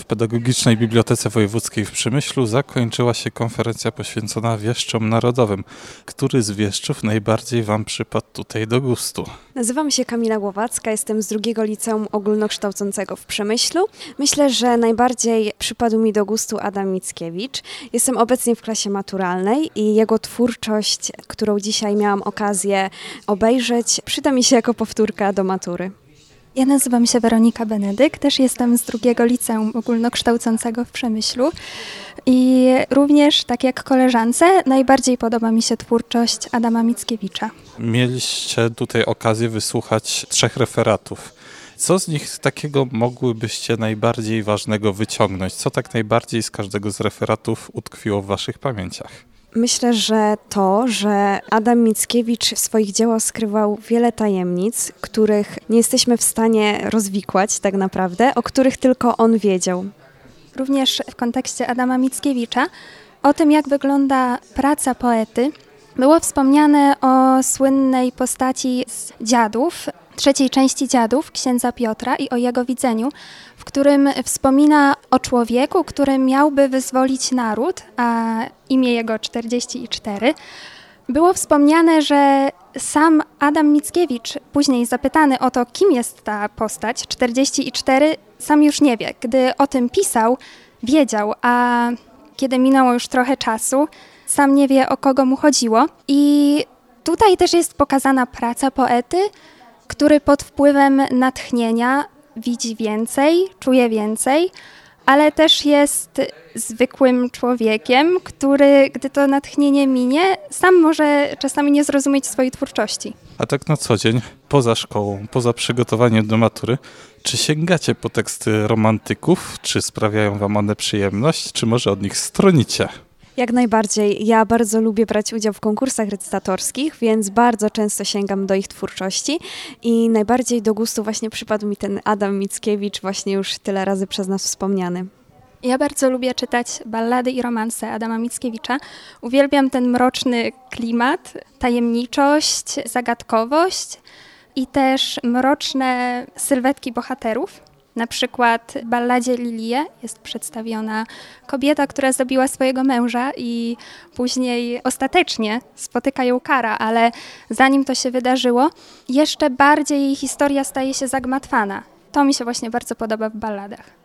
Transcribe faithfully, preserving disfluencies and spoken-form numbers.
W Pedagogicznej Bibliotece Wojewódzkiej w Przemyślu zakończyła się konferencja poświęcona wieszczom narodowym. Który z wieszczów najbardziej Wam przypadł tutaj do gustu? Nazywam się Kamila Głowacka, jestem z drugiego Liceum Ogólnokształcącego w Przemyślu. Myślę, że najbardziej przypadł mi do gustu Adam Mickiewicz. Jestem obecnie w klasie maturalnej i jego twórczość, którą dzisiaj miałam okazję obejrzeć, przyda mi się jako powtórka do matury. Ja nazywam się Weronika Benedyk, też jestem z drugiego Liceum Ogólnokształcącego w Przemyślu i również, tak jak koleżance, najbardziej podoba mi się twórczość Adama Mickiewicza. Mieliście tutaj okazję wysłuchać trzech referatów. Co z nich takiego mogłybyście najbardziej ważnego wyciągnąć? Co tak najbardziej z każdego z referatów utkwiło w Waszych pamięciach? Myślę, że to, że Adam Mickiewicz w swoich dziełach skrywał wiele tajemnic, których nie jesteśmy w stanie rozwikłać tak naprawdę, o których tylko on wiedział. Również w kontekście Adama Mickiewicza o tym, jak wygląda praca poety, było wspomniane o słynnej postaci z Dziadów, trzeciej części Dziadów, księdza Piotra i o jego widzeniu, w którym wspomina o człowieku, który miałby wyzwolić naród, a imię jego czterdzieści cztery. Było wspomniane, że sam Adam Mickiewicz, później zapytany o to, kim jest ta postać, czterdzieści cztery, sam już nie wie. Gdy o tym pisał, wiedział, a kiedy minęło już trochę czasu, sam nie wie, o kogo mu chodziło. I tutaj też jest pokazana praca poety, który pod wpływem natchnienia widzi więcej, czuje więcej, ale też jest zwykłym człowiekiem, który, gdy to natchnienie minie, sam może czasami nie zrozumieć swojej twórczości. A tak na co dzień, poza szkołą, poza przygotowaniem do matury, czy sięgacie po teksty romantyków? Czy sprawiają Wam one przyjemność? Czy może od nich stronicie? Jak najbardziej. Ja bardzo lubię brać udział w konkursach recytatorskich, więc bardzo często sięgam do ich twórczości i najbardziej do gustu właśnie przypadł mi ten Adam Mickiewicz, właśnie już tyle razy przez nas wspomniany. Ja bardzo lubię czytać ballady i romanse Adama Mickiewicza. Uwielbiam ten mroczny klimat, tajemniczość, zagadkowość i też mroczne sylwetki bohaterów. Na przykład w balladzie Lilię jest przedstawiona kobieta, która zabiła swojego męża i później ostatecznie spotyka ją kara, ale zanim to się wydarzyło, jeszcze bardziej jej historia staje się zagmatwana. To mi się właśnie bardzo podoba w balladach.